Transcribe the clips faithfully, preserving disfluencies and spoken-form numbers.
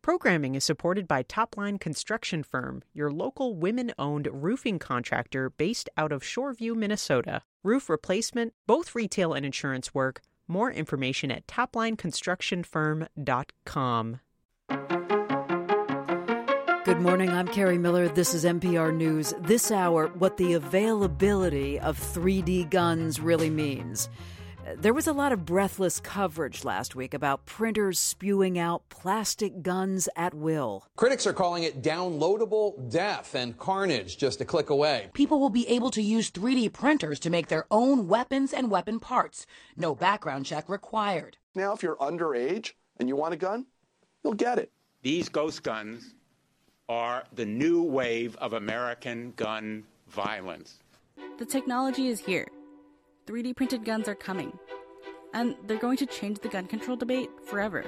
Programming is supported by Topline Construction Firm, your local women-owned roofing contractor based out of Shoreview, Minnesota. Roof replacement, both retail and insurance work. More information at topline construction firm dot com. Good morning, I'm Carrie Miller. This is N P R News. This hour, what the availability of three D guns really means. There was a lot of breathless coverage last week about printers spewing out plastic guns at will. Critics are calling it downloadable death and carnage just a click away. People will be able to use three D printers to make their own weapons and weapon parts. No background check required. Now, if you're underage and you want a gun, you'll get it. These ghost guns are the new wave of American gun violence. The technology is here. three D printed guns are coming, and they're going to change the gun control debate forever.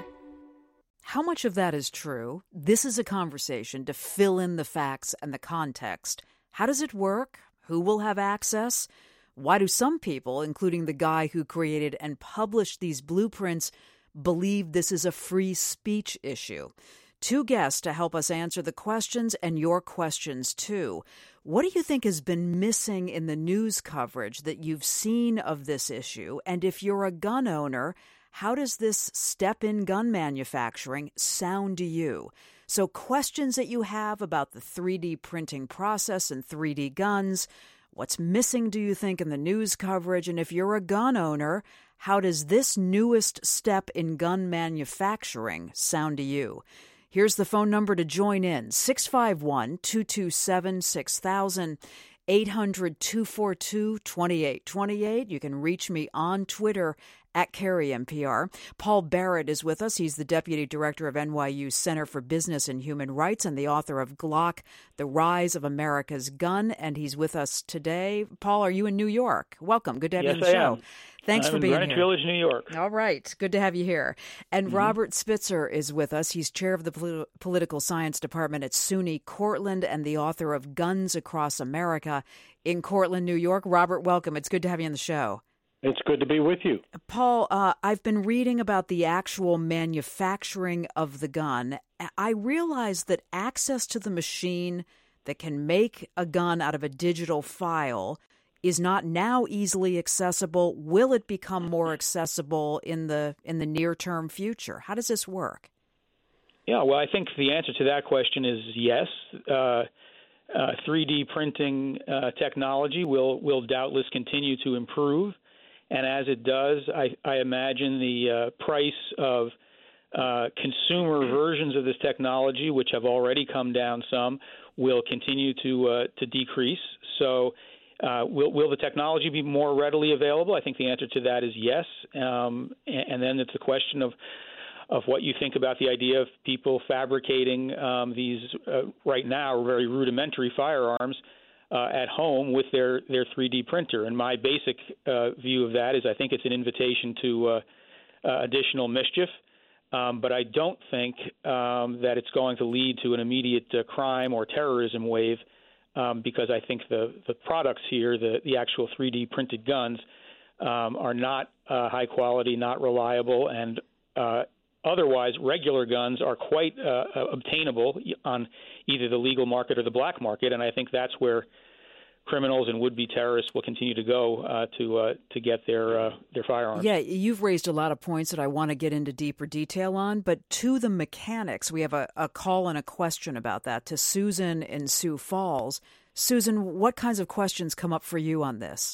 How much of that is true? This is a conversation to fill in the facts and the context. How does it work? Who will have access? Why do some people, including the guy who created and published these blueprints, believe this is a free speech issue? Two guests to help us answer the questions and your questions, too. What do you think has been missing in the news coverage that you've seen of this issue? And if you're a gun owner, how does this step in gun manufacturing sound to you? So questions that you have about the three D printing process and three D guns. What's missing, do you think, in the news coverage? And if you're a gun owner, how does this newest step in gun manufacturing sound to you? Here's the phone number to join in, six five one, two two seven, six thousand, eight hundred, two four two, two eight two eight. You can reach me on Twitter at Carrie N P R. Paul Barrett is with us. He's the Deputy Director of N Y U's Center for Business and Human Rights and the author of Glock, The Rise of America's Gun, and he's with us today. Paul, are you in New York? Welcome. Good to have yes, you on the I show. Am. Thanks I'm for in being Greenwich here. Village, New York. All right. Good to have you here. And Mm-hmm. Robert Spitzer is with us. He's chair of the Pol- Political Science Department at SUNY Cortland and the author of Guns Across America in Cortland, New York. Robert, welcome. It's good to have you on the show. It's good to be with you. Paul, uh, I've been reading about the actual manufacturing of the gun. I realize that access to the machine that can make a gun out of a digital file is not now easily accessible. Will it become more accessible in the in the near-term future? How does this work? Yeah, well, I think the answer to that question is yes. Uh, uh, three D printing uh, technology will, will doubtless continue to improve. And as it does, I, I imagine the uh, price of uh, consumer versions of this technology, which have already come down some, will continue to uh, to decrease. So uh, will, will the technology be more readily available? I think the answer to that is yes. Um, and, and then it's a question of of what you think about the idea of people fabricating um, these uh, right now very rudimentary firearms Uh, at home with their, their three D printer. And my basic uh, view of that is I think it's an invitation to uh, uh, additional mischief, um, but I don't think um, that it's going to lead to an immediate uh, crime or terrorism wave um, because I think the, the products here, the, the actual three D printed guns, um, are not uh, high quality, not reliable, and uh, otherwise regular guns are quite uh, obtainable on either the legal market or the black market, and I think that's where criminals and would-be terrorists will continue to go uh, to uh, to get their uh, their firearms. Yeah, you've raised a lot of points that I want to get into deeper detail on, but to the mechanics, we have a, a call and a question about that to Susan in Sioux Falls. Susan, what kinds of questions come up for you on this?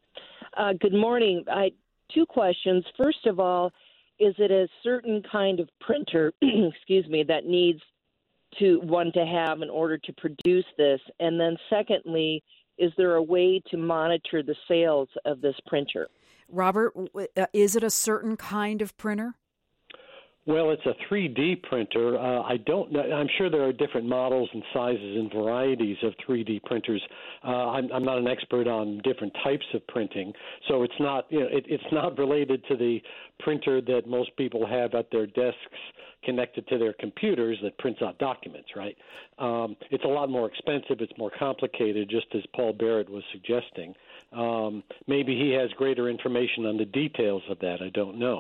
Uh, good morning. I, two questions. First of all, is it a certain kind of printer, excuse me, that needs to one to have in order to produce this? And then secondly, is there a way to monitor the sales of this printer? Robert, is it a certain kind of printer? Well, it's a three D printer. Uh, I don't know. I'm sure there are different models and sizes and varieties of three D printers. Uh, I'm, I'm not an expert on different types of printing, so it's not, you know, it, it's not related to the printer that most people have at their desks connected to their computers that prints out documents, right? Um, it's a lot more expensive. It's more complicated, just as Paul Barrett was suggesting. Um, maybe he has greater information on the details of that. I don't know.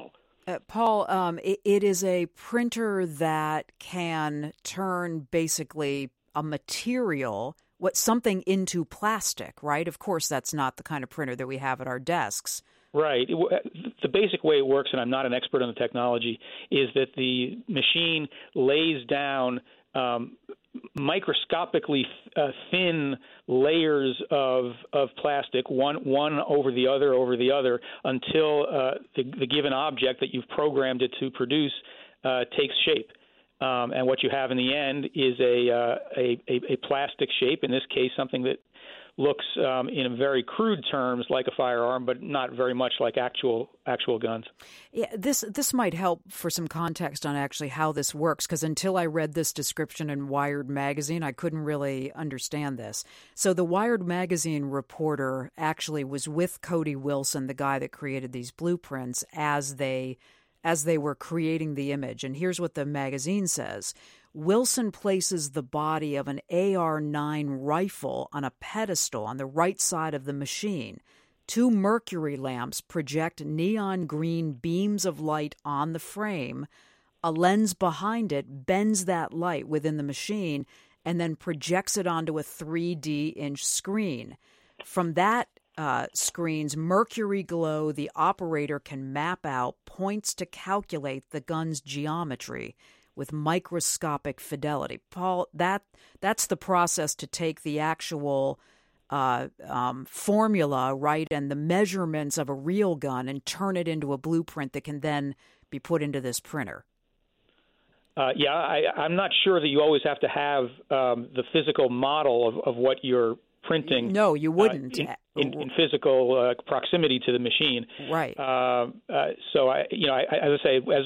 Uh, Paul, um, it, it is a printer that can turn basically a material, what something into plastic, right? Of course, that's not the kind of printer that we have at our desks. Right. It, the basic way it works, and I'm not an expert on the technology, is that the machine lays down um, microscopically uh, thin layers of of plastic, one one over the other over the other, until uh, the, the given object that you've programmed it to produce uh, takes shape. Um, and what you have in the end is a, uh, a, a a plastic shape. In this case, something that looks, um, in very crude terms, like a firearm, but not very much like actual actual guns. Yeah, this this might help for some context on actually how this works, because until I read this description in Wired magazine, I couldn't really understand this. So the Wired magazine reporter actually was with Cody Wilson, the guy that created these blueprints, as they as they were creating the image. And here's what the magazine says. Wilson places the body of an A R nine rifle on a pedestal on the right side of the machine. Two mercury lamps project neon green beams of light on the frame. A lens behind it bends that light within the machine and then projects it onto a three D inch screen. From that uh, screen's mercury glow, the operator can map out points to calculate the gun's geometry with microscopic fidelity. Paul, that that's the process to take the actual uh, um, formula, right, and the measurements of a real gun and turn it into a blueprint that can then be put into this printer. Uh, yeah, I, I'm not sure that you always have to have um, the physical model of, of what you're printing. No, you wouldn't. Uh, in, in, in physical uh, proximity to the machine. Right. Uh, uh, so, I, you know, I, as I say, as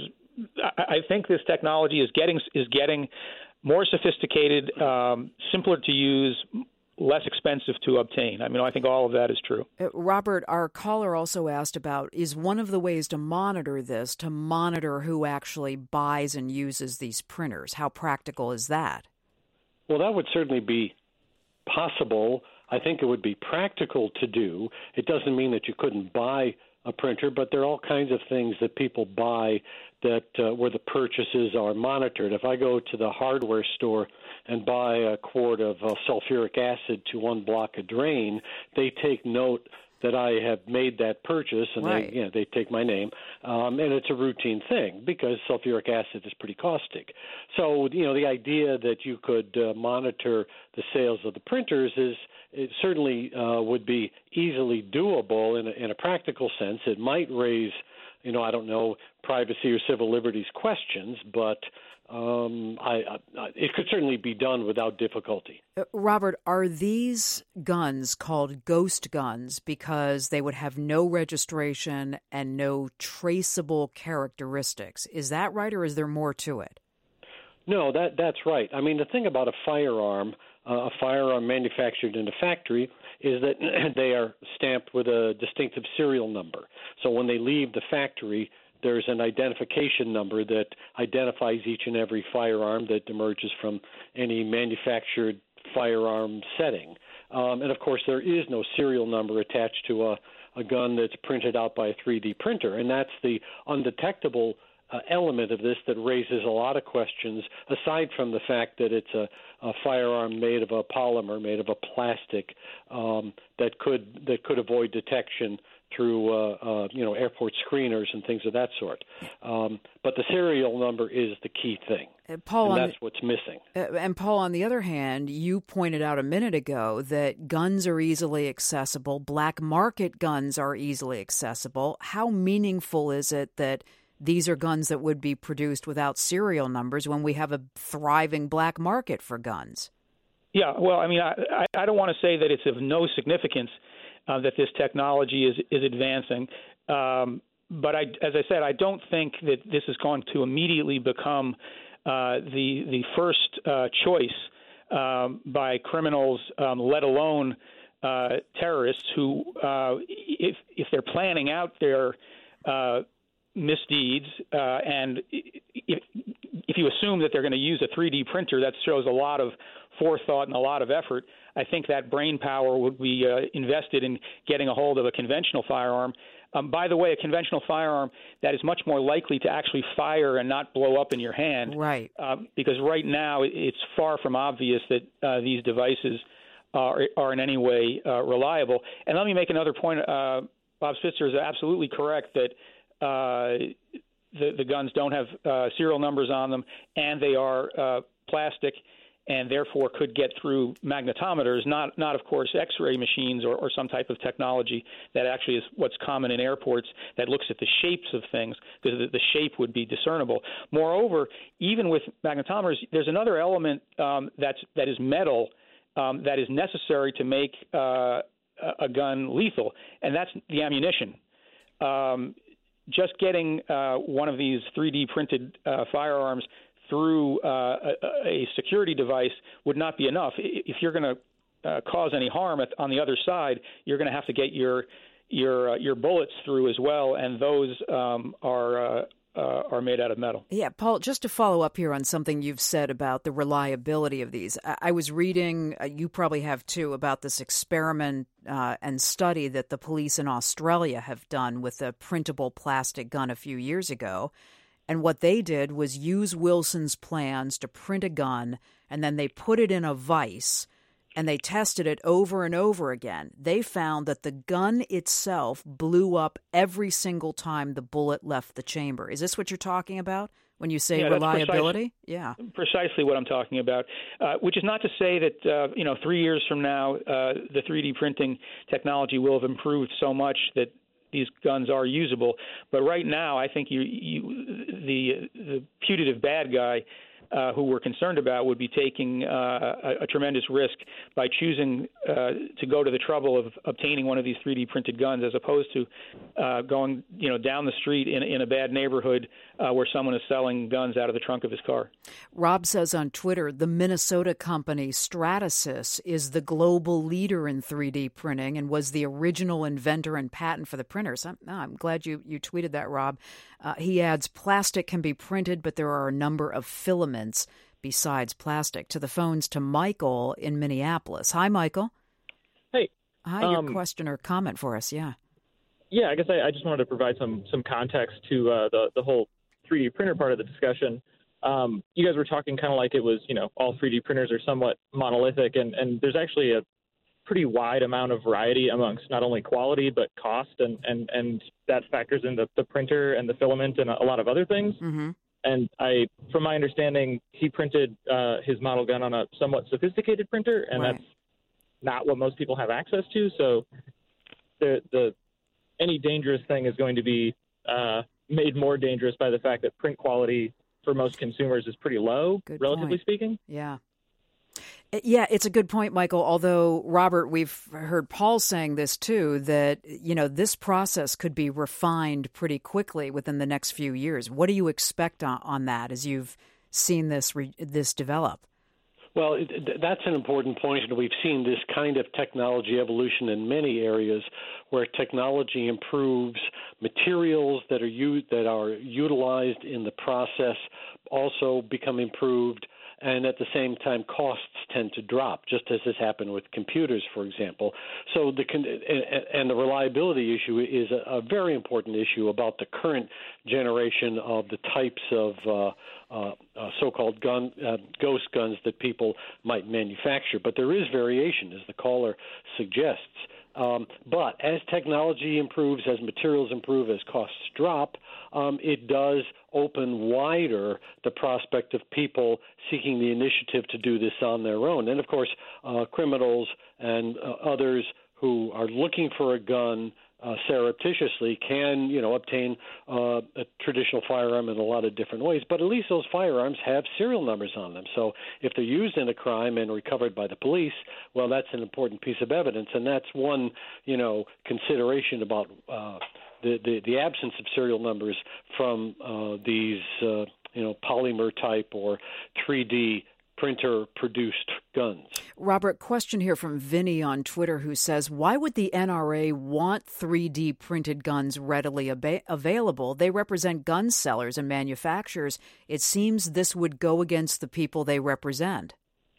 I think this technology is getting is getting more sophisticated, um, simpler to use, less expensive to obtain. I mean, I think all of that is true. Uh, Robert, our caller also asked about, is one of the ways to monitor this, to monitor who actually buys and uses these printers? How practical is that? Well, that would certainly be possible. I think it would be practical to do. It doesn't mean that you couldn't buy a printer, but there are all kinds of things that people buy that uh, where the purchases are monitored. If I go to the hardware store and buy a quart of uh, sulfuric acid to unblock a drain, they take note that I have made that purchase, and right. they, you know, they take my name, um, and it's a routine thing because sulfuric acid is pretty caustic. So, you know, the idea that you could uh, monitor the sales of the printers is it certainly uh, would be easily doable in a, in a practical sense. It might raise, you know, I don't know, privacy or civil liberties questions, but Um, I, I, it could certainly be done without difficulty. Uh, Robert, are these guns called ghost guns because they would have no registration and no traceable characteristics? Is that right, or is there more to it? No, that that's right. I mean, the thing about a firearm, uh, a firearm manufactured in a factory, is that they are stamped with a distinctive serial number. So when they leave the factory, there's an identification number that identifies each and every firearm that emerges from any manufactured firearm setting. Um, and, of course, there is no serial number attached to a, a gun that's printed out by a three D printer, and that's the undetectable uh, element of this that raises a lot of questions, aside from the fact that it's a, a firearm made of a polymer, made of a plastic um, that could that could avoid detection through, uh, uh, you know, airport screeners and things of that sort. Um, but the serial number is the key thing, uh, Paul, and that's the, what's missing. Uh, and, Paul, on the other hand, you pointed out a minute ago that guns are easily accessible, black market guns are easily accessible. How meaningful is it that these are guns that would be produced without serial numbers when we have a thriving black market for guns? Yeah, well, I mean, I, I, I don't want to say that it's of no significance Uh, that this technology is is advancing, um, but I, as I said, I don't think that this is going to immediately become uh, the the first uh, choice um, by criminals, um, let alone uh, terrorists who, uh, if if they're planning out their uh, misdeeds, uh, and if if you assume that they're going to use a three D printer, that shows a lot of forethought and a lot of effort. I think that brain power would be uh, invested in getting a hold of a conventional firearm. Um, by the way, a conventional firearm that is much more likely to actually fire and not blow up in your hand. Right. Um, because right now it's far from obvious that uh, these devices are, are in any way uh, reliable. And let me make another point. Uh, Bob Spitzer is absolutely correct that uh, the, the guns don't have uh, serial numbers on them, and they are uh, plastic, and therefore could get through magnetometers, not, not of course, X-ray machines or, or some type of technology that actually is what's common in airports that looks at the shapes of things, because the, the shape would be discernible. Moreover, even with magnetometers, there's another element um, that's, that is metal um, that is necessary to make uh, a gun lethal, and that's the ammunition. Um, just getting uh, one of these three D printed uh, firearms through uh, a, a security device would not be enough. If you're going to uh, cause any harm at, on the other side, you're going to have to get your your uh, your bullets through as well, and those um, are uh, uh, are made out of metal. Yeah, Paul, just to follow up here on something you've said about the reliability of these, I, I was reading, uh, you probably have too, about this experiment uh, and study that the police in Australia have done with a printable plastic gun a few years ago. And what they did was use Wilson's plans to print a gun, and then they put it in a vise, and they tested it over and over again. They found that the gun itself blew up every single time the bullet left the chamber. Is this what you're talking about when you say yeah, reliability? Precisely, yeah, precisely what I'm talking about, uh, which is not to say that, uh, you know, three years from now, uh, the three D printing technology will have improved so much that these guns are usable, but right now, I think you, you, the the putative bad guy uh, who we're concerned about would be taking uh, a, a tremendous risk by choosing uh, to go to the trouble of obtaining one of these three D printed guns, as opposed to uh, going, you know, down the street in, in a bad neighborhood uh, where someone is selling guns out of the trunk of his car. Rob says on Twitter, the Minnesota company Stratasys is the global leader in three D printing and was the original inventor and patent for the printers. I'm, oh, I'm glad you, you tweeted that, Rob. Uh, he adds, plastic can be printed, but there are a number of filaments besides plastic. To the phones to Michael in Minneapolis. Hi, Michael. Hey. Hi, your um, question or comment for us, yeah. Yeah, I guess I, I just wanted to provide some some context to uh, the, the whole three D printer part of the discussion. Um, you guys were talking kind of like it was, you know, all three D printers are somewhat monolithic, and, and there's actually a pretty wide amount of variety amongst not only quality but cost, and, and, and that factors in the, the printer and the filament and a lot of other things. Mm-hmm. And I, from my understanding, he printed uh, his model gun on a somewhat sophisticated printer, and right. that's not what most people have access to. So the the any dangerous thing is going to be uh, made more dangerous by the fact that print quality for most consumers is pretty low, Good relatively point. speaking. Yeah. Yeah, it's a good point, Michael. Although, Robert, we've heard Paul saying this too, that, you know, this process could be refined pretty quickly within the next few years. What do you expect on, on that as you've seen this re- this develop? Well, it, that's an important point, and we've seen this kind of technology evolution in many areas where technology improves, materials that are u- that are utilized in the process also become improved, and at the same time costs tend to drop, just as has happened with computers, for example. So the and the reliability issue is a, a very important issue about the current generation of the types of uh, uh, uh, so-called gun uh, ghost guns that people might manufacture. But there is variation, as the caller suggests. Um, but as technology improves, as materials improve, as costs drop, um, it does open wider the prospect of people seeking the initiative to do this on their own. And, of course, uh, criminals and uh, others who are looking for a gun uh, surreptitiously can, you know, obtain uh, a traditional firearm in a lot of different ways. But at least those firearms have serial numbers on them. So if they're used in a crime and recovered by the police, well, that's an important piece of evidence. And that's one, you know, consideration about uh, the, the, the absence of serial numbers from uh, these, uh, you know, polymer type or three D printer-produced guns. Robert, question here from Vinny on Twitter who says, why would the N R A want three D printed guns readily ab- available? They represent gun sellers and manufacturers. It seems this would go against the people they represent.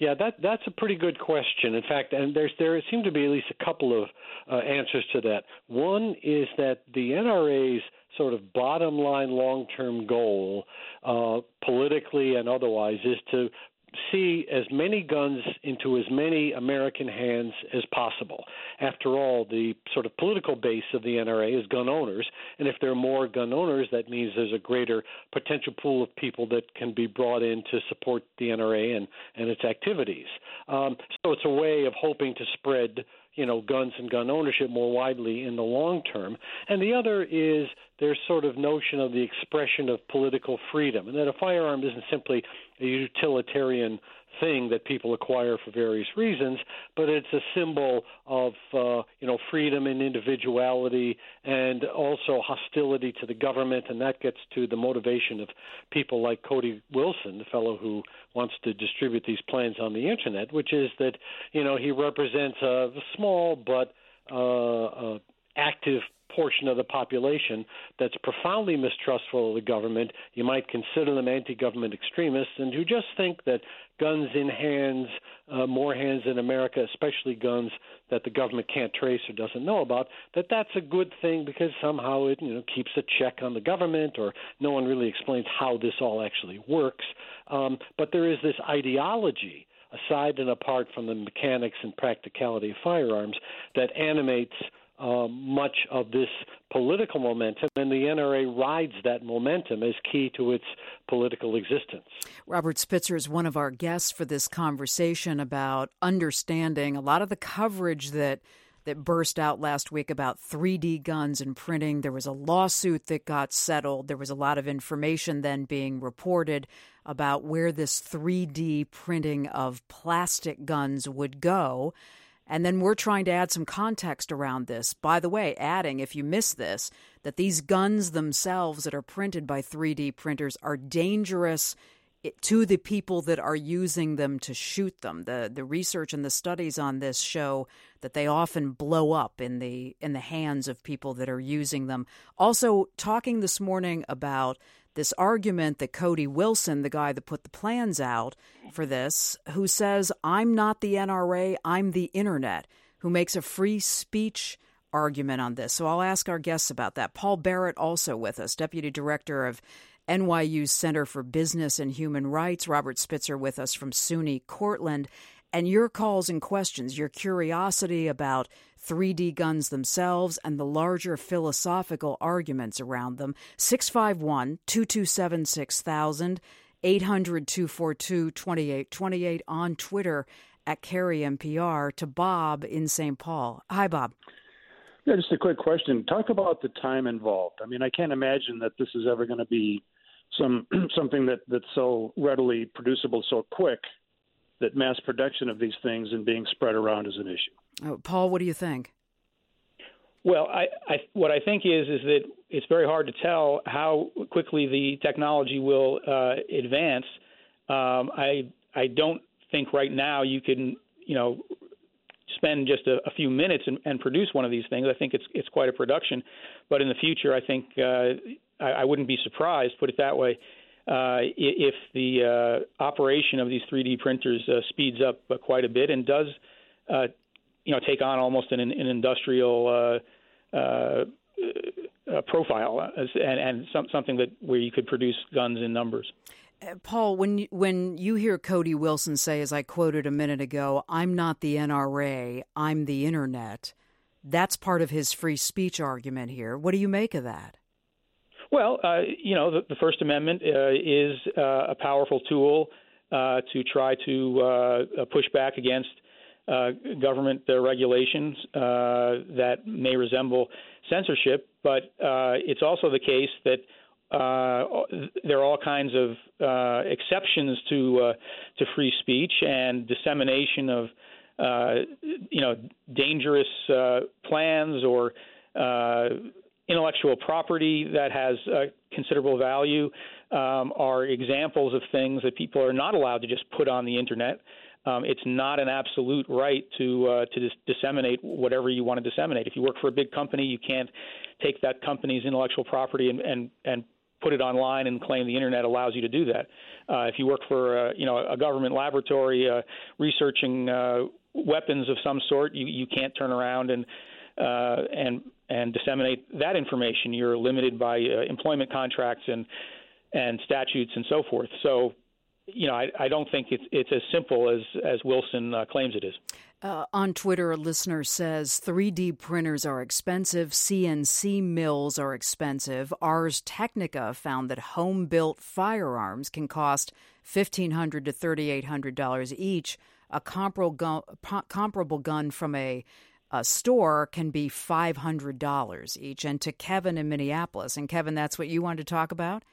Yeah, that that's a pretty good question. In fact, and there's there seem to be at least a couple of uh, answers to that. One is that the N R A's sort of bottom line long-term goal, uh, politically and otherwise, is to see as many guns into as many American hands as possible. After all, the sort of political base of the N R A is gun owners, and if there are more gun owners, that means there's a greater potential pool of people that can be brought in to support the N R A and, and its activities. Um, so it's a way of hoping to spread, you know, guns and gun ownership more widely in the long term. And the other is there's sort of notion of the expression of political freedom, and that a firearm isn't simply a utilitarian thing that people acquire for various reasons, but it's a symbol of, uh, you know, freedom and individuality and also hostility to the government, and that gets to the motivation of people like Cody Wilson, the fellow who wants to distribute these plans on the Internet, which is that, you know, he represents a small but uh, uh, active portion of the population that's profoundly mistrustful of the government. You might consider them anti-government extremists, and who just think that guns in hands, uh, more hands in America, especially guns that the government can't trace or doesn't know about, that that's a good thing because somehow it, you know, keeps a check on the government, or no one really explains how this all actually works. Um, but there is this ideology, aside and apart from the mechanics and practicality of firearms, that animates Uh, much of this political momentum, and the N R A rides that momentum as key to its political existence. Robert Spitzer is one of our guests for this conversation about understanding a lot of the coverage that that burst out last week about three D guns and printing. There was a lawsuit that got settled. There was a lot of information then being reported about where this three D printing of plastic guns would go. And then we're trying to add some context around this. By the way, adding, if you miss this, that these guns themselves that are printed by three D printers are dangerous to the people that are using them to shoot them. The the research and the studies on this show that they often blow up in the in the hands of people that are using them. Also, talking this morning about this argument that Cody Wilson, the guy that put the plans out for this, who says, I'm not the N R A, I'm the Internet, who makes a free speech argument on this. So I'll ask our guests about that. Paul Barrett also with us, Deputy Director of N Y U's Center for Business and Human Rights. Robert Spitzer with us from SUNY Cortland. And your calls and questions, your curiosity about three D guns themselves and the larger philosophical arguments around them. six five one, two two seven, six thousand, eight hundred, two four two, two eight two eight, on Twitter at Carrie N P R, to Bob in Saint Paul. Hi, Bob. Yeah, just a quick question. Talk about the time involved. I mean, I can't imagine that this is ever going to be some something that, that's so readily producible so quick that mass production of these things and being spread around is an issue. Oh, Paul, what do you think? Well, I, I, what I think is is that it's very hard to tell how quickly the technology will uh, advance. Um, I I don't think right now you can you know spend just a, a few minutes and, and produce one of these things. I think it's it's quite a production, but in the future, I think uh, I, I wouldn't be surprised. Put it that way. Uh, if the uh, operation of these three D printers uh, speeds up uh, quite a bit and does, uh, you know, take on almost an, an industrial uh, uh, uh, profile uh, and, and some, something that where you could produce guns in numbers. Uh, Paul, when you, when you hear Cody Wilson say, as I quoted a minute ago, I'm not the N R A, I'm the Internet, that's part of his free speech argument here. What do you make of that? Well, uh, you know, the, the First Amendment uh, is uh, a powerful tool uh, to try to uh, push back against uh, government uh, regulations uh, that may resemble censorship. But uh, it's also the case that uh, there are all kinds of uh, exceptions to uh, to free speech and dissemination of, uh, you know, dangerous uh, plans or uh intellectual property that has uh, considerable value um, are examples of things that people are not allowed to just put on the Internet. Um, it's not an absolute right to uh, to dis- disseminate whatever you want to disseminate. If you work for a big company, you can't take that company's intellectual property and, and, and put it online and claim the internet allows you to do that. Uh, if you work for uh, you know a government laboratory uh, researching uh, weapons of some sort, you, you can't turn around and uh, and and disseminate that information. You're limited by uh, employment contracts and and statutes and so forth. So, you know, I, I don't think it's it's as simple as as Wilson uh, claims it is. Uh, on Twitter, a listener says three D printers are expensive, C N C mills are expensive. Ars Technica found that home-built firearms can cost fifteen hundred dollars to thirty-eight hundred dollars each. A comparable gun, comparable gun from a, a store can be five hundred dollars each. And to Kevin in Minneapolis, and Kevin, that's what you wanted to talk about?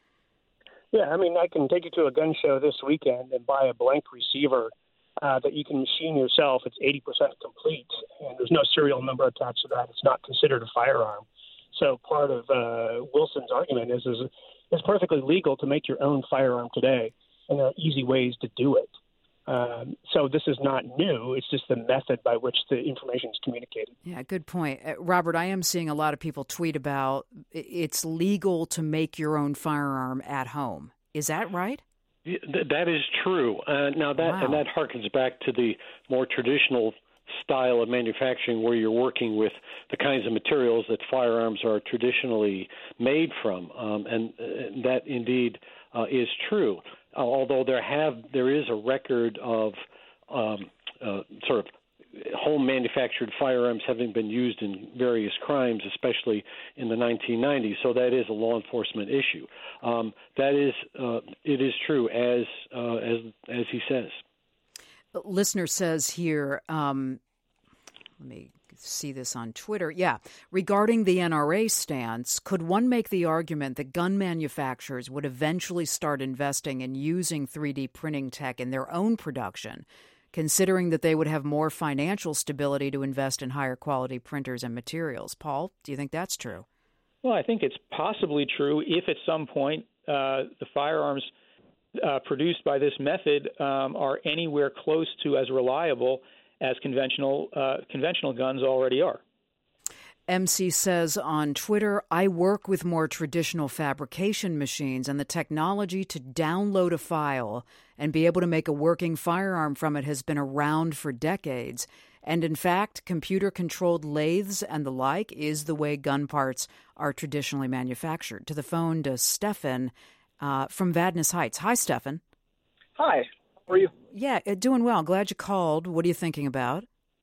Yeah, I mean, I can take you to a gun show this weekend and buy a blank receiver Uh, that you can machine yourself. It's eighty percent complete, and there's no serial number attached to that. It's not considered a firearm. So part of uh, Wilson's argument is, is it's perfectly legal to make your own firearm today, and there are easy ways to do it. Um, so this is not new. It's just the method by which the information is communicated. Yeah, good point. Uh, Robert, I am seeing a lot of people tweet about it's legal to make your own firearm at home. Is that right? That is true. Uh, now that wow. and that harkens back to the more traditional style of manufacturing, where you're working with the kinds of materials that firearms are traditionally made from, um, and uh, that indeed uh, is true. Uh, although there have there is a record of um, uh, sort of home manufactured firearms having been used in various crimes, especially in the nineteen nineties. So that is a law enforcement issue. Um, that is, uh, it is true as uh, as as he says. Listener says here, um, let me see this on Twitter. Yeah, regarding the N R A stance, could one make the argument that gun manufacturers would eventually start investing in using three D printing tech in their own production, considering that they would have more financial stability to invest in higher quality printers and materials? Paul, do you think that's true? Well, I think it's possibly true if at some point uh, the firearms uh, produced by this method um, are anywhere close to as reliable as conventional uh, conventional guns already are. M C says on Twitter, I work with more traditional fabrication machines, and the technology to download a file and be able to make a working firearm from it has been around for decades. And in fact, computer-controlled lathes and the like is the way gun parts are traditionally manufactured. To the phone to Stefan uh, from Vadnais Heights. Hi, Stefan. Hi. How are you? Yeah, doing well. Glad you called. What are you thinking about?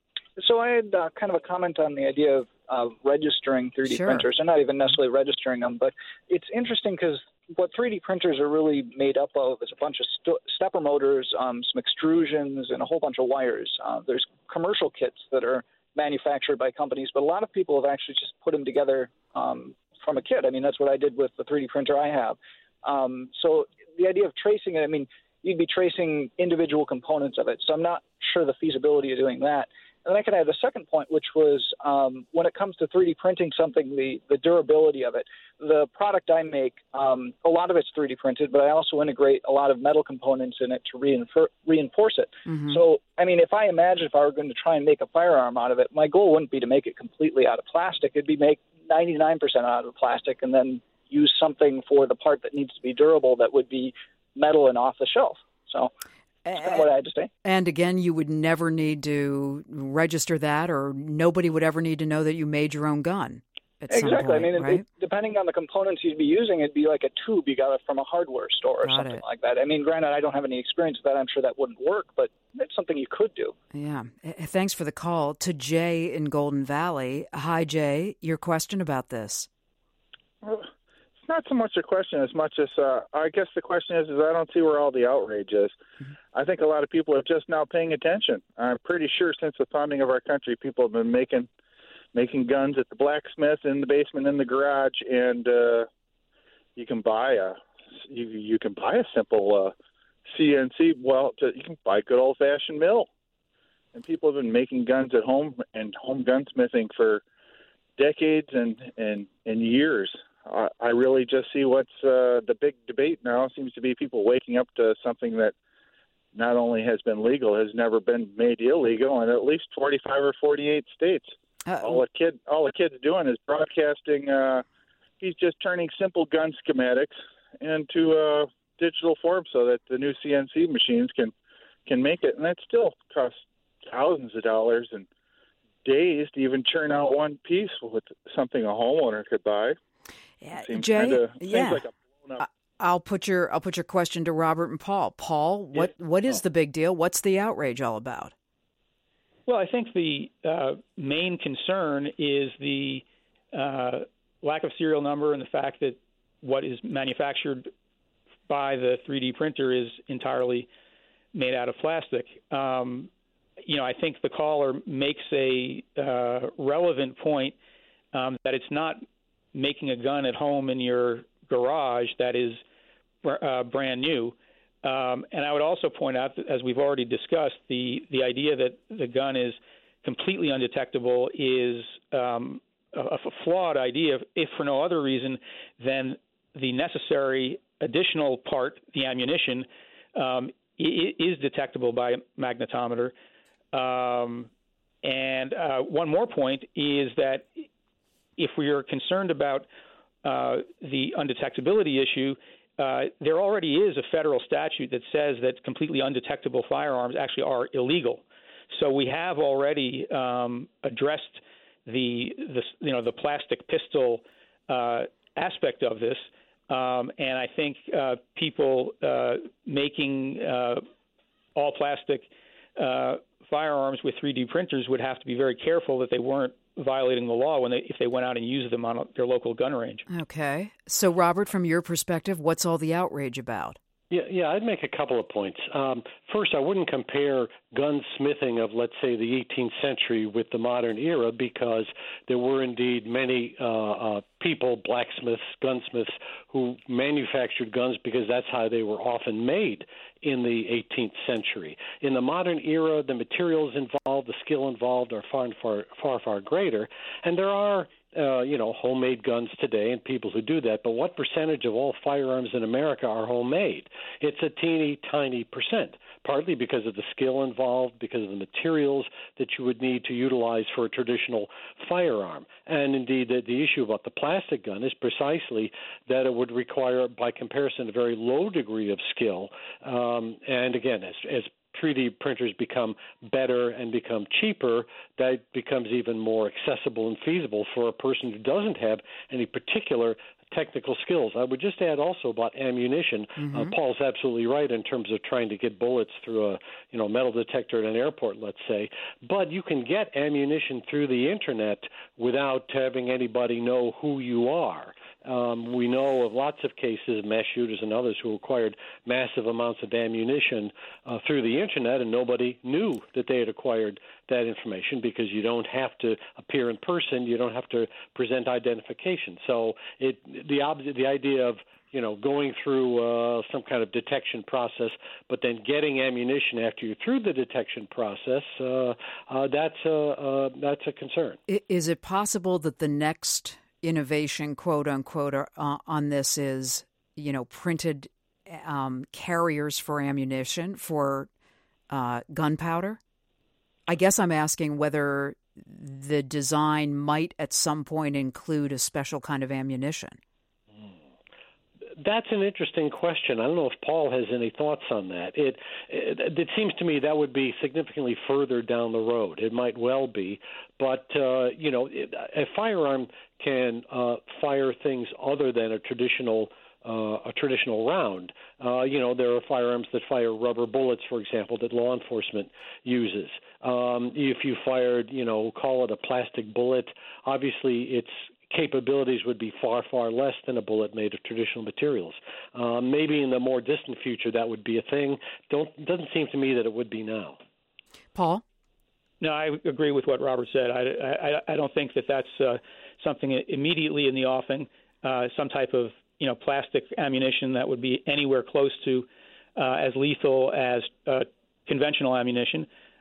So I had uh, kind of a comment on the idea of uh, registering three D sure. printers, and not even necessarily registering them, but it's interesting because what three D printers are really made up of is a bunch of st- stepper motors, um, some extrusions, and a whole bunch of wires. Uh, there's commercial kits that are manufactured by companies, but a lot of people have actually just put them together um, from a kit. I mean, that's what I did with the three D printer I have. Um, so the idea of tracing it, I mean, you'd be tracing individual components of it. So I'm not sure the feasibility of doing that. And then I could add a second point, which was um, when it comes to three D printing something, the, the durability of it. The product I make, um, a lot of it's three D printed, but I also integrate a lot of metal components in it to reinfor- reinforce it. Mm-hmm. So, I mean, if I imagine if I were going to try and make a firearm out of it, my goal wouldn't be to make it completely out of plastic. It'd be make ninety-nine percent out of plastic and then use something for the part that needs to be durable that would be metal and off the shelf. So that's kind of what I had to say. And again, you would never need to register that, or nobody would ever need to know that you made your own gun. At exactly. Some point, I mean, right? it, depending on the components you'd be using, it'd be like a tube you got it from a hardware store or got something it. like that. I mean, granted, I don't have any experience with that. I'm sure that wouldn't work, but it's something you could do. Yeah. Thanks for the call. To Jay in Golden Valley. Hi, Jay. Your question about this? Well, it's not so much a question as much as uh, I guess the question is, is I don't see where all the outrage is. Mm-hmm. I think a lot of people are just now paying attention. I'm pretty sure since the founding of our country, people have been making making guns at the blacksmith, in the basement, in the garage, and uh, you can buy a you you can buy a simple uh, C N C. Well, to, you can buy a good old fashioned mill, and people have been making guns at home and home gunsmithing for decades and and and years. I, I really just see what's uh, the big debate now seems to be people waking up to something that not only has been legal, has never been made illegal in at least forty-five or forty-eight states. Uh, all a kid, all a kid's doing is broadcasting uh, he's just turning simple gun schematics into a digital form so that the new C N C machines can can make it, and that still costs thousands of dollars and days to even churn out one piece with something a homeowner could buy. Yeah, seems Jay, kinda, yeah. seems like a blown up. I'll put your I'll put your question to Robert and Paul. Paul, what Yeah. what is Oh. the big deal? What's the outrage all about? Well, I think the uh, main concern is the uh, lack of serial number and the fact that what is manufactured by the three D printer is entirely made out of plastic. Um, you know, I think the caller makes a uh, relevant point um, that it's not making a gun at home in your garage that is uh, brand new. Um, and I would also point out that, as we've already discussed, the, the idea that the gun is completely undetectable is um, a, a flawed idea, if for no other reason than the necessary additional part, the ammunition, um, is detectable by magnetometer. Um, and uh, one more point is that if we are concerned about uh, the undetectability issue, uh, there already is a federal statute that says that completely undetectable firearms actually are illegal. So we have already um, addressed the, the you know the plastic pistol uh, aspect of this. Um, and I think uh, people uh, making uh, all plastic uh, firearms with three D printers would have to be very careful that they weren't violating the law when they, if they went out and used them on a, their local gun range. Okay. So, Robert, from your perspective, what's all the outrage about? Yeah, yeah, I'd make a couple of points. Um, first, I wouldn't compare gunsmithing of, let's say, the eighteenth century with the modern era, because there were indeed many uh, uh, people, blacksmiths, gunsmiths, who manufactured guns because that's how they were often made in the eighteenth century. In the modern era, the materials involved, the skill involved are far, far, far, far greater, and there are Uh, you know, homemade guns today and people who do that. But what percentage of all firearms in America are homemade? It's a teeny tiny percent, partly because of the skill involved, because of the materials that you would need to utilize for a traditional firearm. And indeed, the, the issue about the plastic gun is precisely that it would require, by comparison, a very low degree of skill. Um, and again, as, as three D printers become better and become cheaper, that becomes even more accessible and feasible for a person who doesn't have any particular technical skills. I would just add also about ammunition. Mm-hmm. Uh, Paul's absolutely right in terms of trying to get bullets through a you know metal detector at an airport, let's say. But you can get ammunition through the internet without having anybody know who you are. Um, we know of lots of cases, mass shooters and others, who acquired massive amounts of ammunition uh, through the internet, and nobody knew that they had acquired that information because you don't have to appear in person, you don't have to present identification. So it the ob- the idea of you know going through uh, some kind of detection process, but then getting ammunition after you're through the detection process, uh, uh, that's a uh, that's a concern. Is it possible that the next innovation, quote unquote, uh, on this is, you know, printed um, carriers for ammunition, for uh, gunpowder? I guess I'm asking whether the design might at some point include a special kind of ammunition. That's an interesting question. I don't know if Paul has any thoughts on that. It, it it seems to me that would be significantly further down the road. It might well be, but uh, you know, a firearm can uh, fire things other than a traditional uh, a traditional round. Uh, you know, there are firearms that fire rubber bullets, for example, that law enforcement uses. Um, if you fired, you know, call it a plastic bullet, obviously it's capabilities would be far, far less than a bullet made of traditional materials. Um, maybe in the more distant future that would be a thing. Don't doesn't seem to me that it would be now. Paul? No, I agree with what Robert said. I, I, I don't think that that's uh, something immediately in the offing, uh, some type of you know plastic ammunition that would be anywhere close to uh, as lethal as uh, conventional ammunition.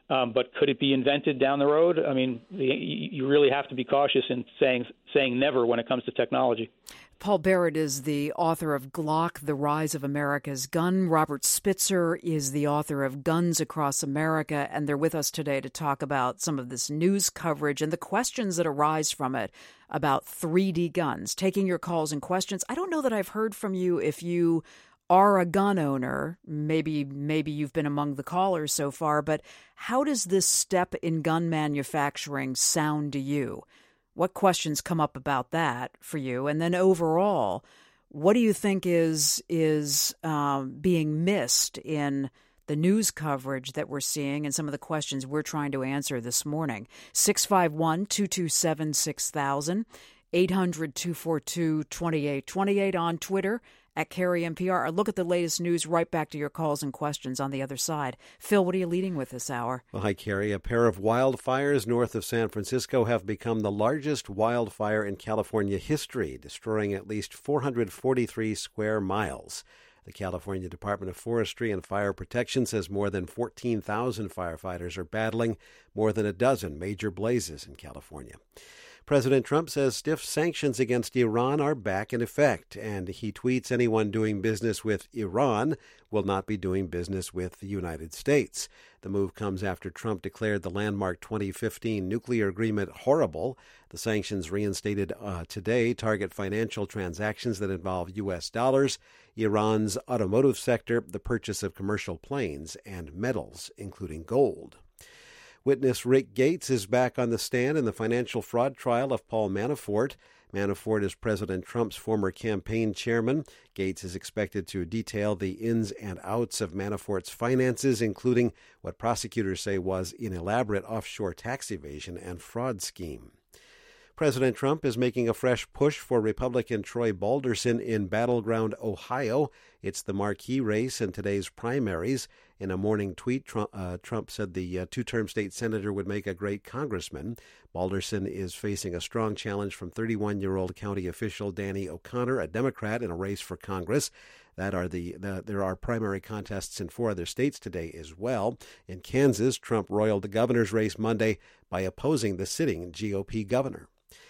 Um, but could it be invented down the road? I mean, the, you really have to be cautious in saying saying never when it comes to technology. Paul Barrett is the author of Glock, The Rise of America's Gun. Robert Spitzer is the author of Guns Across America, and they're with us today to talk about some of this news coverage and the questions that arise from it about three D guns. Taking your calls and questions. I don't know that I've heard from you if you are a gun owner. Maybe maybe you've been among the callers so far, but how does this step in gun manufacturing sound to you? What questions come up about that for you? And then overall, what do you think is is um, being missed in the news coverage that we're seeing and some of the questions we're trying to answer this morning? six five one, two two seven, six thousand, eight hundred, two four two, two eight two eight on Twitter, at Carrie N P R. Or look at the latest news right back to your calls and questions on the other side. Phil, what are you leading with this hour? Well, hi, Carrie. A pair of wildfires north of San Francisco have become the largest wildfire in California history, destroying at least four hundred forty-three square miles. The California Department of Forestry and Fire Protection says more than fourteen thousand firefighters are battling more than a dozen major blazes in California. President Trump says stiff sanctions against Iran are back in effect, and he tweets anyone doing business with Iran will not be doing business with the United States. The move comes after Trump declared the landmark twenty fifteen nuclear agreement horrible. The sanctions reinstated uh, today target financial transactions that involve U S dollars, Iran's automotive sector, the purchase of commercial planes, and metals, including gold. Witness Rick Gates is back on the stand in the financial fraud trial of Paul Manafort. Manafort is President Trump's former campaign chairman. Gates is expected to detail the ins and outs of Manafort's finances, including what prosecutors say was an elaborate offshore tax evasion and fraud scheme. President Trump is making a fresh push for Republican Troy Balderson in battleground Ohio. It's the marquee race in today's primaries. In a morning tweet, Trump, uh, Trump said the uh, two-term state senator would make a great congressman. Balderson is facing a strong challenge from thirty-one-year-old county official Danny O'Connor, a Democrat, in a race for Congress. That are the, the there are primary contests in four other states today as well. In Kansas, Trump roiled the governor's race Monday by opposing the sitting G O P governor.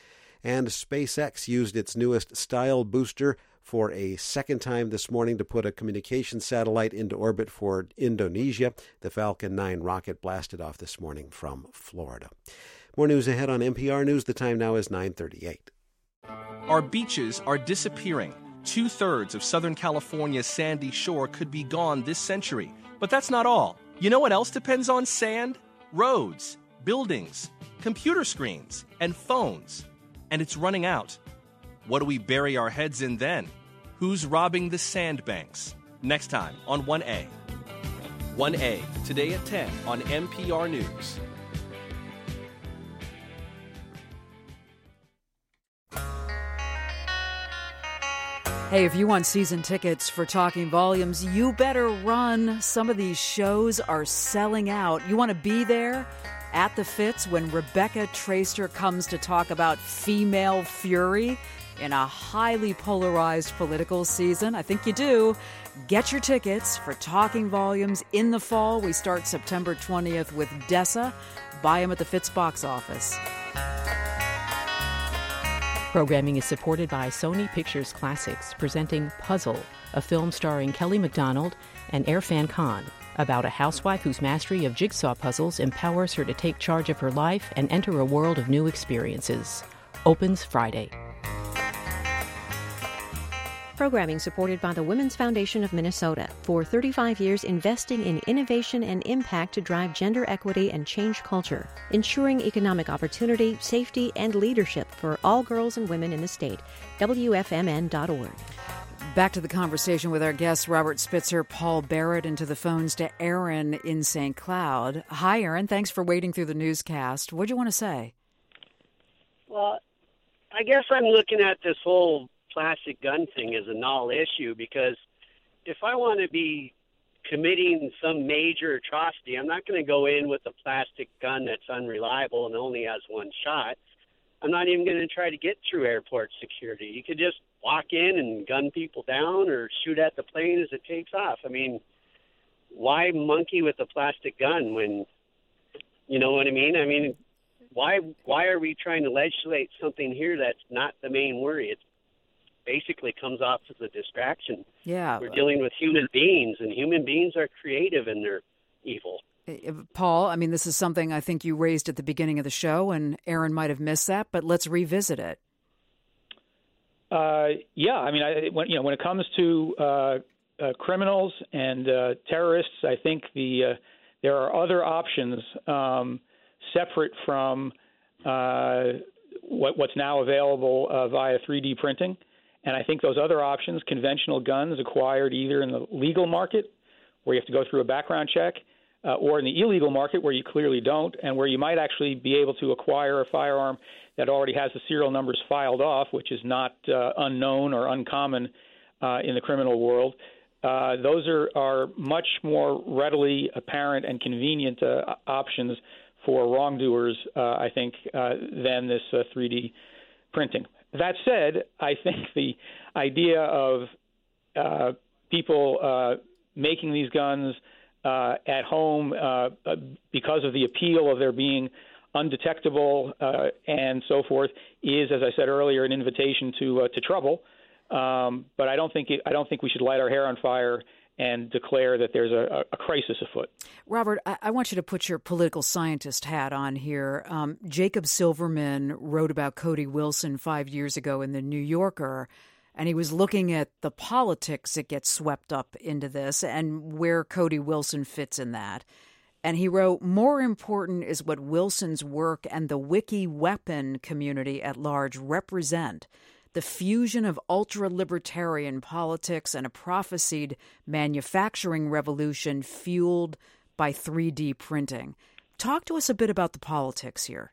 And SpaceX used its newest style booster for a second time this morning to put a communication satellite into orbit for Indonesia. The Falcon nine rocket blasted off this morning from Florida. More news ahead on N P R News. The time now is nine thirty-eight. Our beaches are disappearing. Two-thirds of Southern California's sandy shore could be gone this century. But that's not all. You know what else depends on sand? Roads, buildings, computer screens, and phones. And it's running out. What do we bury our heads in then? Who's robbing the sandbanks? Next time on one A. one A, today at ten on N P R News. Hey, if you want season tickets for Talking Volumes, you better run. Some of these shows are selling out. You want to be there at the Fitz when Rebecca Traister comes to talk about female fury in a highly polarized political season? I think you do. Get your tickets for Talking Volumes in the fall. We start September twentieth with Dessa. Buy them at the Fitz box office. Programming is supported by Sony Pictures Classics, presenting Puzzle, a film starring Kelly MacDonald and Irfan Khan, about a housewife whose mastery of jigsaw puzzles empowers her to take charge of her life and enter a world of new experiences. Opens Friday. Programming supported by the Women's Foundation of Minnesota, for thirty-five years investing in innovation and impact to drive gender equity and change culture, ensuring economic opportunity, safety, and leadership for all girls and women in the state. W F M N dot org. Back to the conversation with our guests, Robert Spitzer, Paul Barrett, and to the phones to Aaron in Saint Cloud. Hi, Aaron. Thanks for waiting through the newscast. What do you want to say? Well, I guess I'm looking at this whole plastic gun thing as a null issue, because if I want to be committing some major atrocity, I'm not going to go in with a plastic gun that's unreliable and only has one shot. I'm not even going to try to get through airport security. You could just walk in and gun people down or shoot at the plane as it takes off. I mean, why monkey with a plastic gun when You know what I mean? I mean, why why are we trying to legislate something here that's not the main worry? It basically comes off as a distraction. Yeah. We're dealing with human beings, and human beings are creative and they're evil. Paul, I mean, this is something I think you raised at the beginning of the show, and Aaron might have missed that, but let's revisit it. Uh, yeah, I mean, I, when, you know, when it comes to uh, uh, criminals and uh, terrorists, I think the uh, there are other options um, separate from uh, what, what's now available uh, via three D printing. And I think those other options, conventional guns acquired either in the legal market, where you have to go through a background check, uh, or in the illegal market, where you clearly don't, and where you might actually be able to acquire a firearm that already has the serial numbers filed off, which is not uh, unknown or uncommon uh, in the criminal world. Uh, those are, are much more readily apparent and convenient uh, options for wrongdoers, uh, I think, uh, than this uh, three D printing. That said, I think the idea of uh, people uh, making these guns uh, at home uh, because of the appeal of their being undetectable uh, and so forth is, as I said earlier, an invitation to uh, to trouble. Um, but I don't think it, I don't think we should light our hair on fire and declare that there's a, a crisis afoot. Robert, I, I want you to put your political scientist hat on here. Um, Jacob Silverman wrote about Cody Wilson five years ago in The New Yorker, and he was looking at the politics that gets swept up into this and where Cody Wilson fits in that. And he wrote, more important is what Wilson's work and the wiki weapon community at large represent. The fusion of ultra-libertarian politics and a prophesied manufacturing revolution fueled by three D printing. Talk to us a bit about the politics here.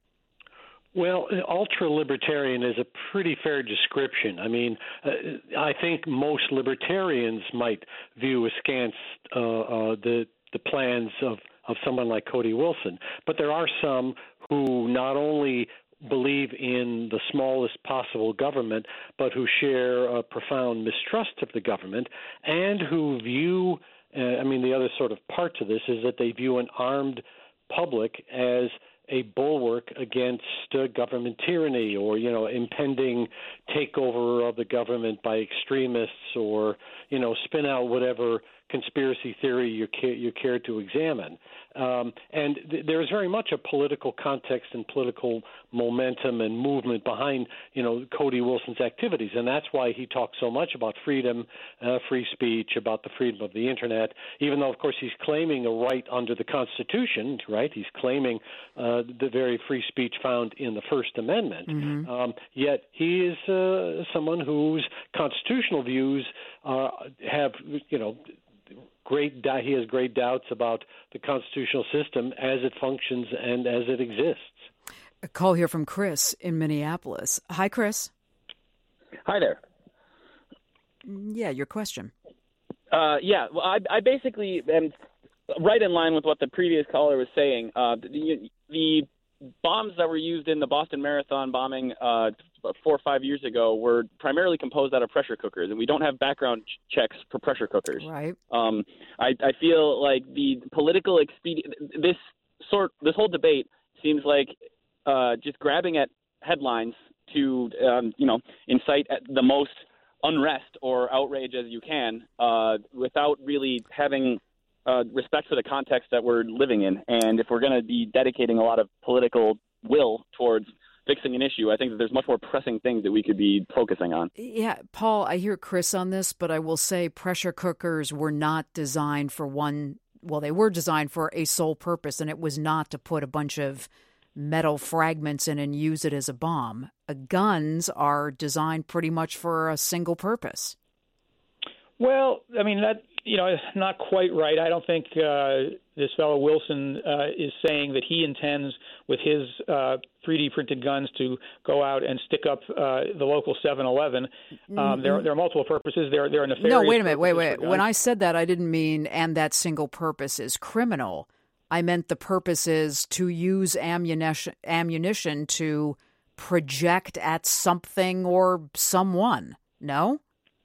Well, ultra-libertarian is a pretty fair description. I mean, uh, I think most libertarians might view askance uh, uh, the the plans of, of someone like Cody Wilson. But there are some who not only believe in the smallest possible government, but who share a profound mistrust of the government and who view, uh, I mean, the other sort of part to this is that they view an armed public as a bulwark against uh, government tyranny or, you know, impending takeover of the government by extremists or, you know, spin out whatever conspiracy theory you care, you care to examine. Um, and th- there is very much a political context and political momentum and movement behind, you know, Cody Wilson's activities. And that's why he talks so much about freedom, uh, free speech, about the freedom of the Internet, even though, of course, he's claiming a right under the Constitution, right? He's claiming uh, the very free speech found in the First Amendment. Mm-hmm. Um, yet he is uh, someone whose constitutional views uh, have, you know, Great, he has great doubts about the constitutional system as it functions and as it exists. A call here from Chris in Minneapolis. Hi, Chris. Hi there. Yeah, your question. Uh, yeah, well, I, I basically am right in line with what the previous caller was saying. Uh, the, the bombs that were used in the Boston Marathon bombing uh, four or five years ago were primarily composed out of pressure cookers, and we don't have background ch- checks for pressure cookers. Right. Um, I, I feel like the political expedient, this sort, this whole debate seems like uh, just grabbing at headlines to, um, you know, incite at the most unrest or outrage as you can, uh, without really having uh, respect for the context that we're living in. And if we're going to be dedicating a lot of political will towards fixing an issue, I think that there's much more pressing things that we could be focusing on. Yeah, Paul, I hear Chris on this, but I will say pressure cookers were not designed for one, well, they were designed for a sole purpose, and it was not to put a bunch of metal fragments in and use it as a bomb. Uh, guns are designed pretty much for a single purpose. Well, I mean, that, you know, not quite right. I don't think uh, this fellow Wilson uh, is saying that he intends with his uh, three D printed guns to go out and stick up uh, the local seven eleven. Um, mm-hmm. There, there are multiple purposes. There, there are nefarious. No, wait a minute. Wait, wait. When I said that, I didn't mean and that single purpose is criminal. I meant the purpose is to use ammunition, ammunition to project at something or someone. No?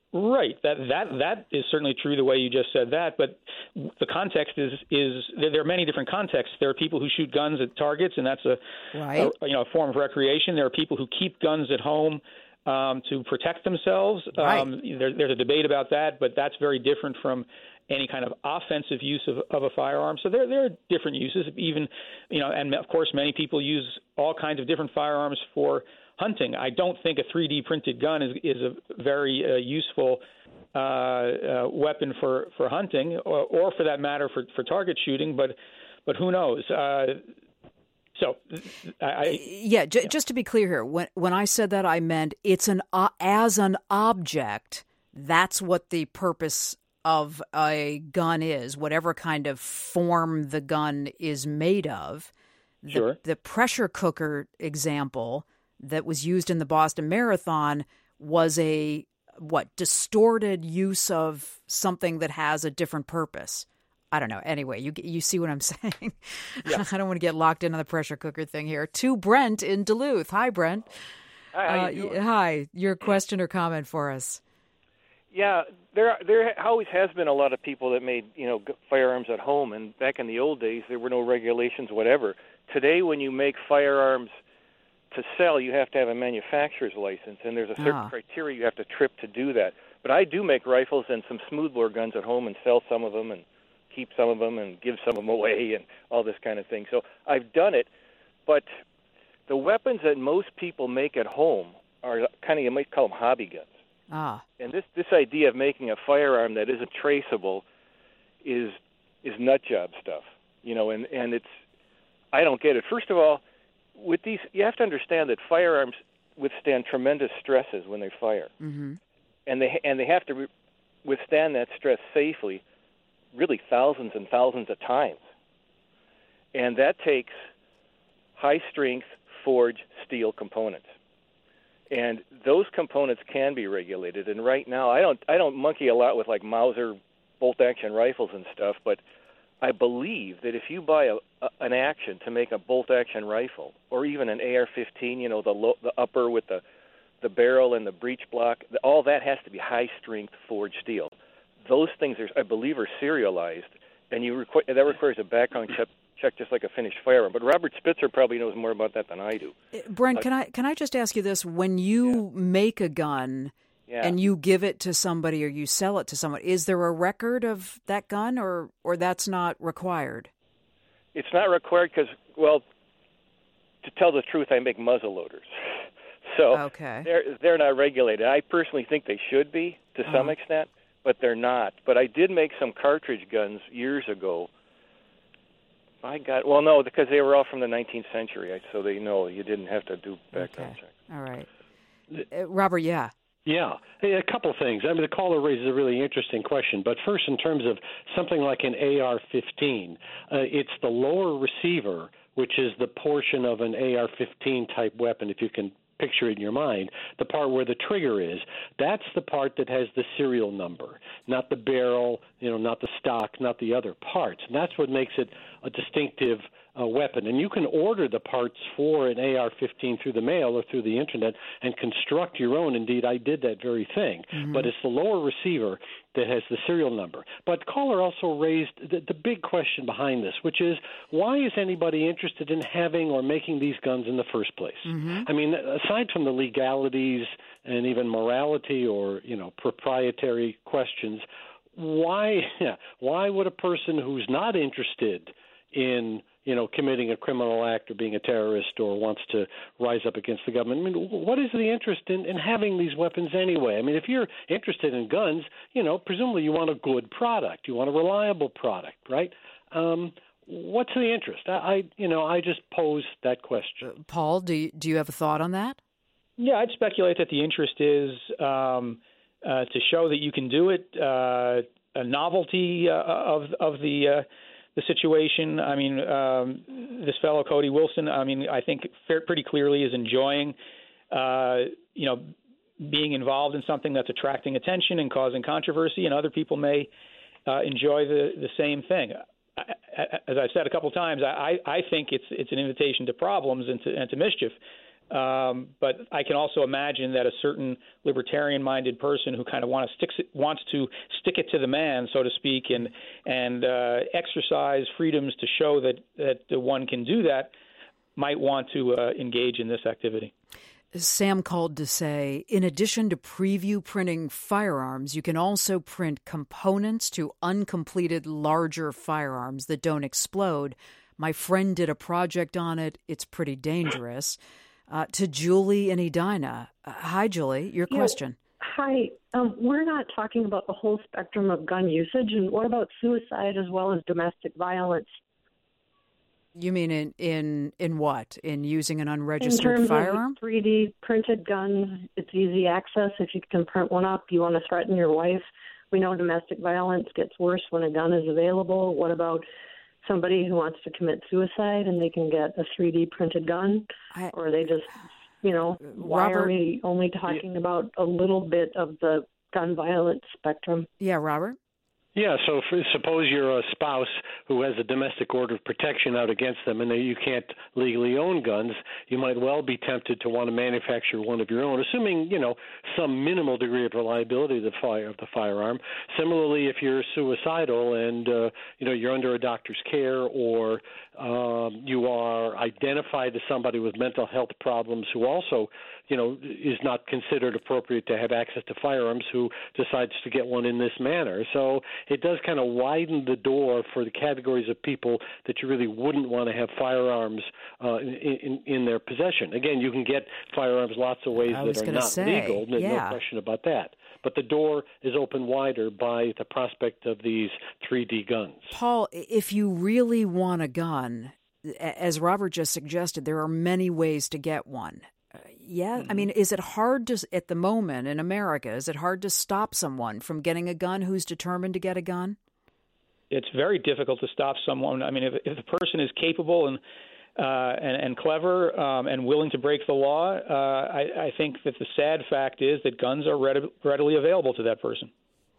Right. That that that is certainly true the way you just said that, but the context is is there are many different contexts. There are people who shoot guns at targets, and that's a, right. a you know a form of recreation. There are people who keep guns at home um, to protect themselves. Right. Um, there, there's a debate about that, but that's very different from any kind of offensive use of, of a firearm. So there there are different uses. Even you know, and of course, many people use all kinds of different firearms for hunting. I don't think a three D printed gun is is a very uh, useful uh, uh, weapon for, for hunting, or, or for that matter for, for target shooting. But but who knows? Uh, so, I, yeah, j- yeah. Just to be clear here, when when I said that, I meant it's an uh, as an object. That's what the purpose of a gun is, whatever kind of form the gun is made of. The, sure. The pressure cooker example that was used in the Boston Marathon was a, what, distorted use of something that has a different purpose. I don't know. Anyway, you you see what I'm saying? Yeah. I don't want to get locked into the pressure cooker thing here. To Brent in Duluth. Hi, Brent. Hi, how uh, you doing? Hi. Your question or comment for us? Yeah, there there always has been a lot of people that made, you know, firearms at home, and back in the old days there were no regulations, whatever. Today, when you make firearms to sell, you have to have a manufacturer's license, and there's a certain Ah. criteria you have to trip to do that. But I do make rifles and some smoothbore guns at home and sell some of them and keep some of them and give some of them away and all this kind of thing. So I've done it, but the weapons that most people make at home are kind of, you might call them hobby guns. Ah. And this, this idea of making a firearm that isn't traceable is is nut job stuff, you know, and, and it's, I don't get it. First of all, with these, you have to understand that firearms withstand tremendous stresses when they fire, Mm-hmm. and they and they have to re- withstand that stress safely, really thousands and thousands of times, and that takes high-strength forged steel components, and those components can be regulated. And right now, I don't I don't monkey a lot with like Mauser bolt-action rifles and stuff, but I believe that if you buy a, a, an action to make a bolt-action rifle, or even an A R fifteen, you know, the low, the upper with the the barrel and the breech block, all that has to be high-strength forged steel. Those things, are, I believe, are serialized, and you requ- that requires a background check, check just like a finished firearm. But Robert Spitzer probably knows more about that than I do. Brent, uh, can I can I just ask you this? When you yeah. make a gun yeah. and you give it to somebody or you sell it to someone, is there a record of that gun, or, or that's not required? It's not required because, well, to tell the truth, I make muzzle loaders. So okay. they're, they're not regulated. I personally think they should be to uh-huh. some extent, but they're not. But I did make some cartridge guns years ago. I got well, no, because they were all from the nineteenth century, so they know you didn't have to do background okay. checks. All right, uh, Robert. Yeah. Yeah, hey, a couple things. I mean, the caller raises a really interesting question. But first, in terms of something like an A R fifteen, uh, it's the lower receiver, which is the portion of an A R fifteen type weapon, if you can picture it in your mind, the part where the trigger is. That's the part that has the serial number, not the barrel, you know, not the stock, not the other parts. And that's what makes it a distinctive uh, weapon. And you can order the parts for an A R fifteen through the mail or through the internet and construct your own. Indeed, I did that very thing. Mm-hmm. But it's the lower receiver that has the serial number. But caller also raised the, the big question behind this, which is, why is anybody interested in having or making these guns in the first place? Mm-hmm. I mean, aside from the legalities and even morality or, you know, proprietary questions, why why would a person who's not interested in, you know, committing a criminal act or being a terrorist or wants to rise up against the government, I mean, what is the interest in, in having these weapons anyway? I mean, if you're interested in guns, you know, presumably you want a good product. You want a reliable product, right? Um, what's the interest? I, I, you know, I just pose that question. Uh, Paul, do you, do you have a thought on that? Yeah, I'd speculate that the interest is um, uh, to show that you can do it, uh, a novelty uh, of of the uh, the situation. I mean, um, this fellow Cody Wilson, I mean, I think fair, pretty clearly is enjoying, uh, you know, being involved in something that's attracting attention and causing controversy, and other people may uh, enjoy the, the same thing. I, as I've said a couple times, I, I think it's it's an invitation to problems and to, and to mischief. Um, but I can also imagine that a certain libertarian-minded person who kind of want to stick, wants to stick it to the man, so to speak, and and uh, exercise freedoms to show that that one can do that, might want to uh, engage in this activity. Sam called to say, in addition to preview printing firearms, you can also print components to uncompleted larger firearms that don't explode. My friend did a project on it. It's pretty dangerous. Uh, to Julie and Edina. Uh, hi, Julie. Your Yeah. question. Hi. Um, we're not talking about the whole spectrum of gun usage. And what about suicide as well as domestic violence? You mean in in, in what? In using an In unregistered terms firearm? of three D printed guns, it's easy access. If you can print one up, you want to threaten your wife. We know domestic violence gets worse when a gun is available. What about somebody who wants to commit suicide and they can get a three D printed gun? I, or they just, you know, why Robert, are we only talking about a little bit of the gun violence spectrum? Yeah, Robert? Yeah, so for, suppose you're a spouse who has a domestic order of protection out against them and that you can't legally own guns, you might well be tempted to want to manufacture one of your own, assuming, you know, some minimal degree of reliability of the, fire, of the firearm. Similarly, if you're suicidal and, uh, you know, you're under a doctor's care or um, you are identified as somebody with mental health problems who also, you know, is not considered appropriate to have access to firearms, who decides to get one in this manner. So it does kind of widen the door for the categories of people that you really wouldn't want to have firearms uh, in, in, in their possession. Again, you can get firearms lots of ways I that are not say, legal. There's yeah. no question about that. But the door is open wider by the prospect of these three D guns. Paul, if you really want a gun, as Robert just suggested, there are many ways to get one. Uh, yeah, mm-hmm. I mean, is it hard to, at the moment in America, is it hard to stop someone from getting a gun who's determined to get a gun? It's very difficult to stop someone. I mean, if, if the person is capable and uh, and, and clever um, and willing to break the law, uh, I, I think that the sad fact is that guns are read- readily available to that person.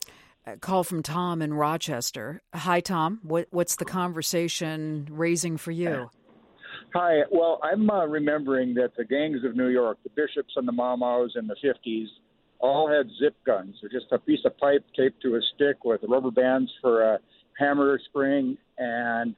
A call from Tom in Rochester. Hi, Tom. What, what's the conversation raising for you? Hi. Well, I'm uh, remembering that the gangs of New York, the Bishops and the Mau Maus in the fifties, all had zip guns. They're just a piece of pipe taped to a stick with rubber bands for a hammer spring. And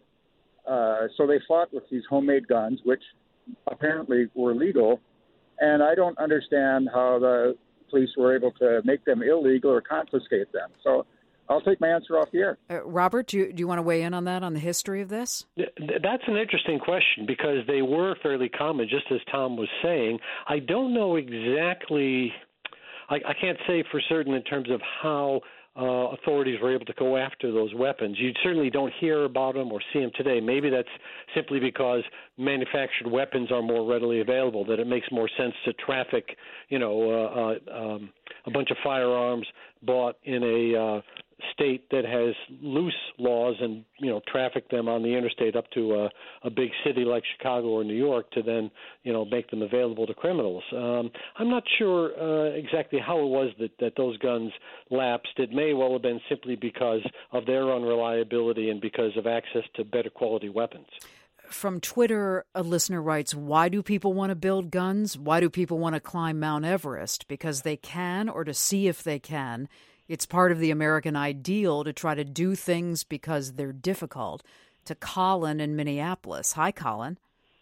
uh, so they fought with these homemade guns, which apparently were legal. And I don't understand how the police were able to make them illegal or confiscate them. So I'll take my answer off the air. Uh, Robert, do you, do you want to weigh in on that, on the history of this? That's an interesting question because they were fairly common, just as Tom was saying. I don't know exactly, I, I can't say for certain in terms of how uh, authorities were able to go after those weapons. You certainly don't hear about them or see them today. Maybe that's simply because manufactured weapons are more readily available, that it makes more sense to traffic, you know, uh, uh, um, a bunch of firearms bought in a uh, state that has loose laws and, you know, traffic them on the interstate up to a, a big city like Chicago or New York to then, you know, make them available to criminals. Um, I'm not sure uh, exactly how it was that, that those guns lapsed. It may well have been simply because of their unreliability and because of access to better quality weapons. From Twitter, a listener writes, why do people want to build guns? Why do people want to climb Mount Everest? Because they can, or to see if they can. It's part of the American ideal to try to do things because they're difficult. To Colin in Minneapolis. Hi, Colin.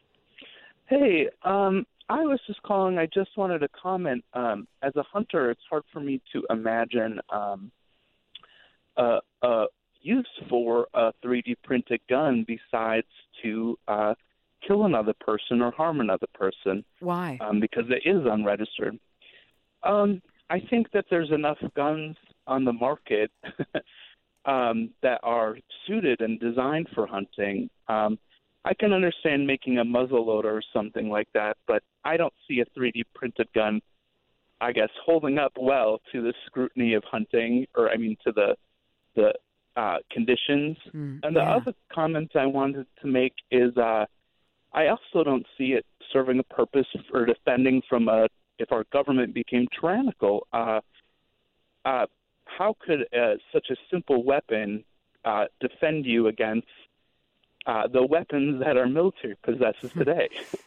Hey, um, I was just calling. I just wanted to comment. Um, as a hunter, it's hard for me to imagine um, a, a use for a three D printed gun besides to uh, kill another person or harm another person. Why? Um, because it is unregistered. Um, I think that there's enough guns on the market um, that are suited and designed for hunting. Um, I can understand making a muzzle loader or something like that, but I don't see a three D printed gun, I guess, holding up well to the scrutiny of hunting, or I mean to the the uh, conditions. Mm, and the yeah. other comment I wanted to make is uh, I also don't see it serving a purpose for defending from a, if our government became tyrannical. Uh, uh, how could uh, such a simple weapon uh, defend you against uh, the weapons that our military possesses today.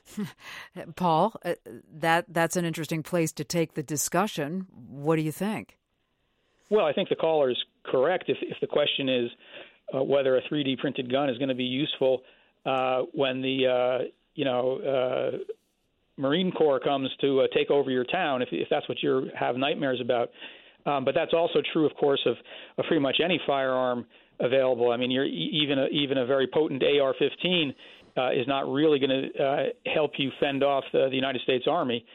Paul, uh, that that's an interesting place to take the discussion. What do you think? Well, I think the caller is correct. If, if the question is uh, whether a three D printed gun is going to be useful uh, when the uh, you know uh, Marine Corps comes to uh, take over your town, if, if that's what you have nightmares about. Um, but that's also true, of course, of, of pretty much any firearm available. I mean, you're, even a, even a very potent A R fifteen uh, is not really going to uh, help you fend off the, the United States Army.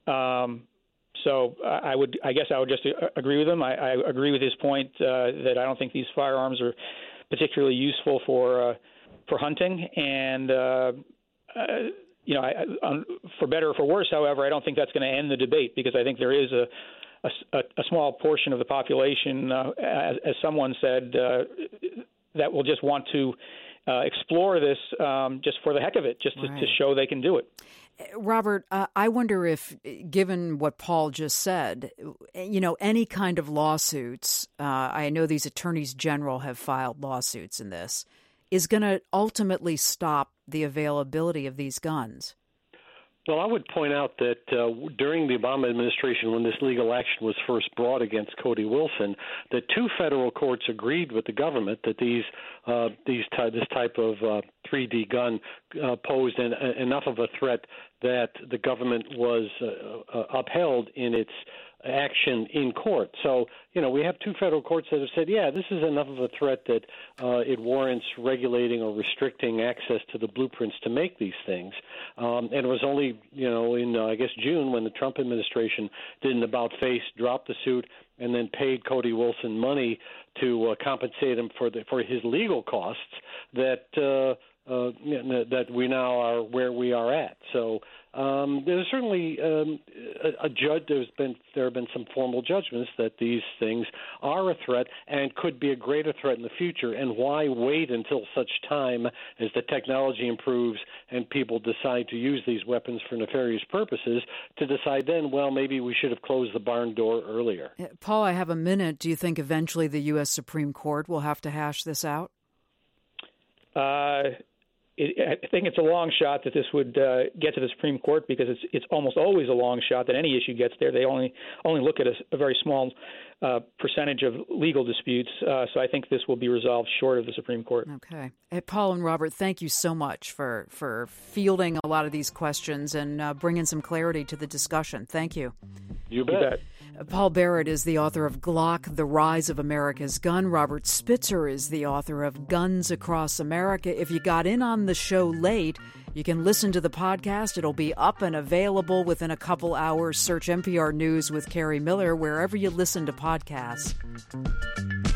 Um, so I would, I guess, I would just agree with him. I, I agree with his point uh, that I don't think these firearms are particularly useful for uh, for hunting. And uh, uh, you know, I, um, for better or for worse, however, I don't think that's going to end the debate, because I think there is a A, a small portion of the population, uh, as, as someone said, uh, that will just want to uh, explore this um, just for the heck of it, just to, right. to show they can do it. Robert, uh, I wonder if, given what Paul just said, you know, any kind of lawsuits, uh, I know these attorneys general have filed lawsuits in this, is going to ultimately stop the availability of these guns. Well, I would point out that uh, during the Obama administration, when this legal action was first brought against Cody Wilson, that two federal courts agreed with the government that these uh, these ty- this type of uh, three D gun uh, posed an, uh, enough of a threat that the government was uh, uh, upheld in its action in court. So, you know, we have two federal courts that have said, yeah, this is enough of a threat that uh, it warrants regulating or restricting access to the blueprints to make these things. Um, and it was only, you know, in, uh, I guess, June when the Trump administration did an about-face, dropped the suit, and then paid Cody Wilson money to uh, compensate him for the, for his legal costs that uh, uh, that we now are where we are at. So um, there's certainly um, a, a judge. There's been there have been some formal judgments that these things are a threat and could be a greater threat in the future. And why wait until such time as the technology improves and people decide to use these weapons for nefarious purposes to decide then, well, maybe we should have closed the barn door earlier. Paul, I have a minute. Do you think eventually the U S Supreme Court will have to hash this out? Uh, it, I think it's a long shot that this would uh, get to the Supreme Court, because it's it's almost always a long shot that any issue gets there. They only only look at a, a very small uh, percentage of legal disputes. Uh, so I think this will be resolved short of the Supreme Court. Okay. Hey, Paul and Robert, thank you so much for, for fielding a lot of these questions and uh, bringing some clarity to the discussion. Thank you. You bet. You bet. Paul Barrett is the author of Glock, The Rise of America's Gun. Robert Spitzer is the author of Guns Across America. If you got in on the show late, you can listen to the podcast. It'll be up and available within a couple hours. Search N P R News with Carrie Miller wherever you listen to podcasts.